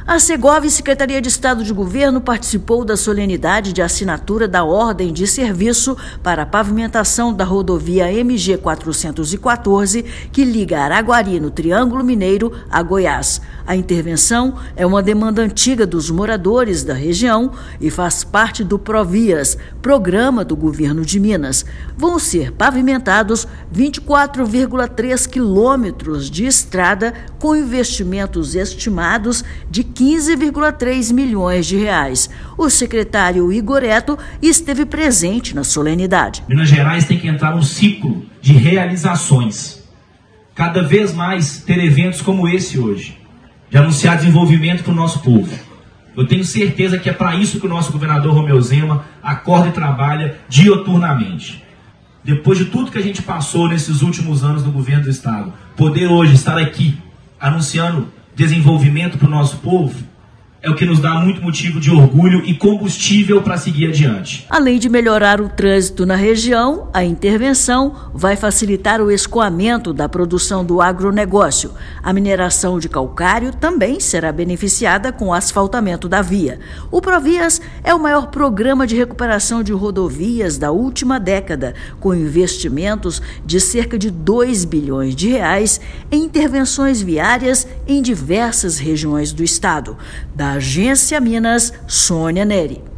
A Segov, Secretaria de Estado de Governo, participou da solenidade de assinatura da ordem de serviço para a pavimentação da rodovia MG 414, que liga Araguari, no Triângulo Mineiro, a Goiás. A intervenção é uma demanda antiga dos moradores da região e faz parte do Provias, programa do governo de Minas. Vão ser pavimentados 24,3 quilômetros de estrada com investimentos estimados de 15,3 milhões de reais. O secretário Igor Eto esteve presente na solenidade. Minas Gerais tem que entrar num ciclo de realizações. Cada vez mais ter eventos como esse hoje, de anunciar desenvolvimento para o nosso povo. Eu tenho certeza que é para isso que o nosso governador Romeu Zema acorda e trabalha dioturnamente. Depois de tudo que a gente passou nesses últimos anos no governo do Estado, poder hoje estar aqui anunciando desenvolvimento para o nosso povo é o que nos dá muito motivo de orgulho e combustível para seguir adiante. Além de melhorar o trânsito na região, a intervenção vai facilitar o escoamento da produção do agronegócio. A mineração de calcário também será beneficiada com o asfaltamento da via. O Provias é o maior programa de recuperação de rodovias da última década, com investimentos de cerca de 2 bilhões de reais em intervenções viárias em diversas regiões do estado. Da Agência Minas, Sônia Neri.